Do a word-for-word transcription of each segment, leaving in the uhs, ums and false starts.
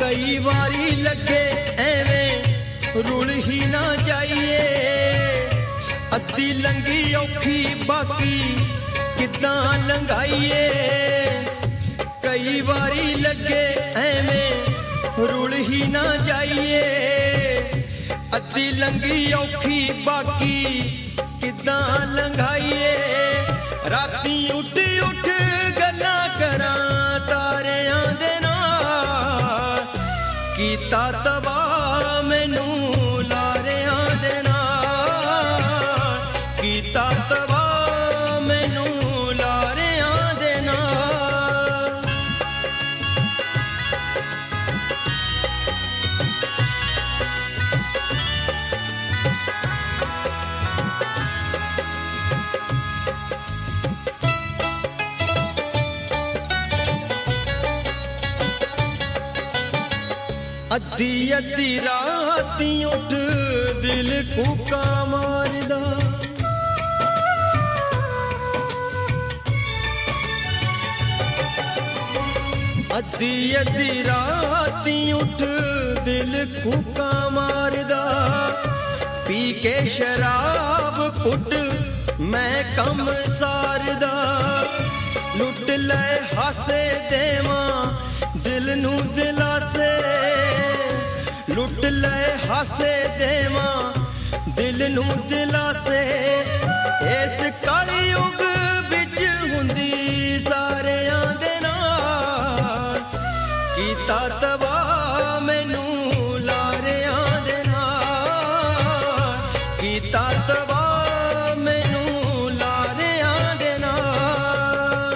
कई बारी लगे एवें रुल ही ना जाइए अद्धी लंगी औखी बाकी किदां लंघाइए कई बारी लगे एवें रुल ही ना जाइए अद्धी लंगी औखी बाकी किदां लंघाइए राती उठ उठ गल्लां करां तारियां दे नाल कीता तबाह मैनू लारियां दे नाल कीता तबाह मैनू लारियां दे नाल अद्धी अद्धी राती उठ दिल कूका मारदा अद्धी अद्धी राती उठ दिल कूका मारदा पी के शराब कुट मैं कम सारदा लुट ले हासे देवां दिल नू दिलासे लुट ले हासे देवां दिल नू दिलासे इस काली युग विच हुंदी सारियां दे नाल कीता तबाह मैनू लारियां दे नाल कीता तबाह मैनू लारियां दे नाल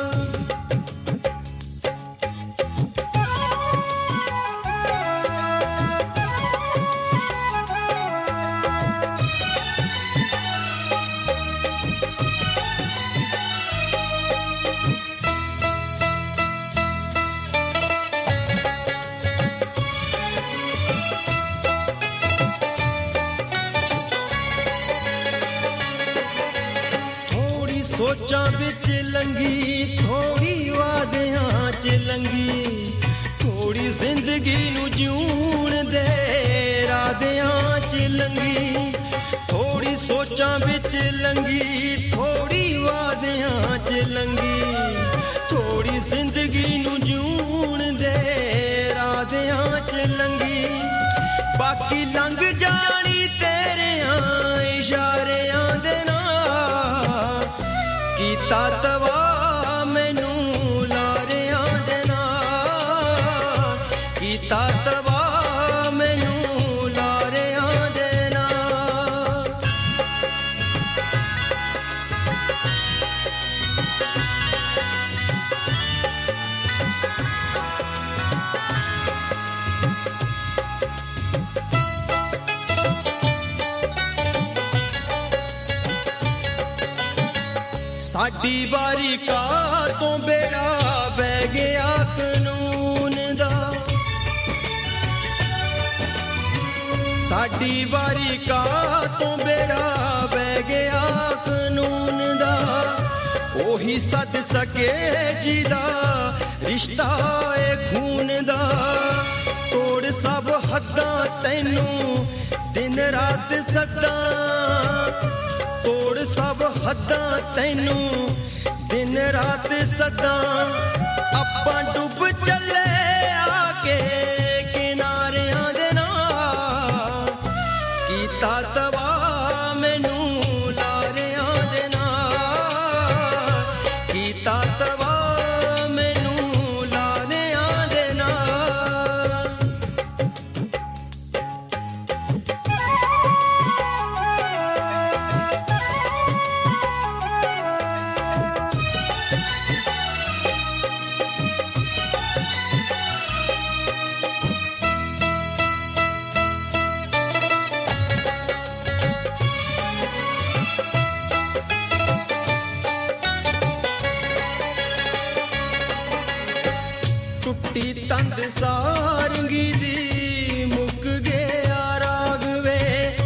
सोचां बिच लंगी थोड़ी वादियां च लंगी थोड़ी जिंदगी नू जीण दे रादियां च लंगी थोड़ी सोचां बिच लंगी थोड़ी वादियां च लंगी थोड़ी जिंदगी नू जीण दे रादियां च लंगी बाकी लंघ जानी तेरियां इशारियां दे नाल कीता तबाह मैनू लारियां दे नाल कीता तबाह मैनू लारियां दे नाल साडी बारी का तो बेड़ा बह गया कानून दा साडी बारी का तो बेड़ा बह गया कानून दा ओही सद सके जिदा रिश्ता ए खून दा तोड़ सब हद्दां तैनू दिन रात सदा तोड़ सब हद्दां तैनू दिन रात सदा अप्पां डुब चले आके किनारियां दे नाल कीता तबाह मैनू लारियां दे नाल कीता तबाह मैनू लारियां दे नाल तंद सारंगी दी मुक गया रागवे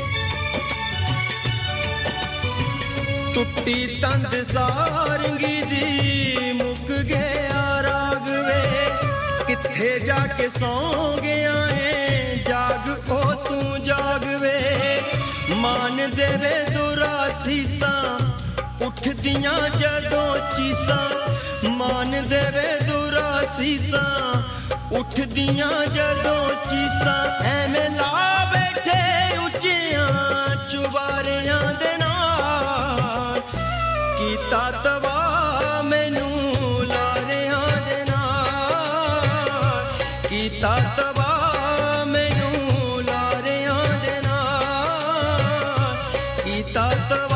टुट्टी तंद सारंगी दी मुक गया रागवे कि ਕਿੱਥੇ ਜਾ ਕੇ ਸੌਂ ਗਿਆ ਏ ਜਾਗ ਉਹ ਤੂੰ ਜਾਗ ਵੇ ਮਾਨ ਦੇਵੇ ਦੁਰਾਸੀਸਾਂ ਉੱਠਦੀਆਂ ਜਦੋਂ ਚੀਸਾਂ ਮਾਨ ਦੇਵੇ ਦੁਰਾਸੀਸਾਂ ਉੱਠਦੀਆਂ ਜਦੋਂ ਚੀਸਾਂ ਐਵੇਂ ਲਾ ਬੈਠੇ ਉੱਚਿਆਂ ਚੁਬਾਰਿਆਂ ਦੇ ਨਾਲ ਕੀਤਾ ਤਬਾਹ ਮੈਨੂੰ ਲਾਰਿਆਂ ਦੇ ਨਾਲ ਕੀਤਾ ਤਬਾਹ ਮੈਨੂੰ ਲਾਰਿਆਂ ਦੇ ਨਾਲ ਕੀਤਾ ਤਬਾਹ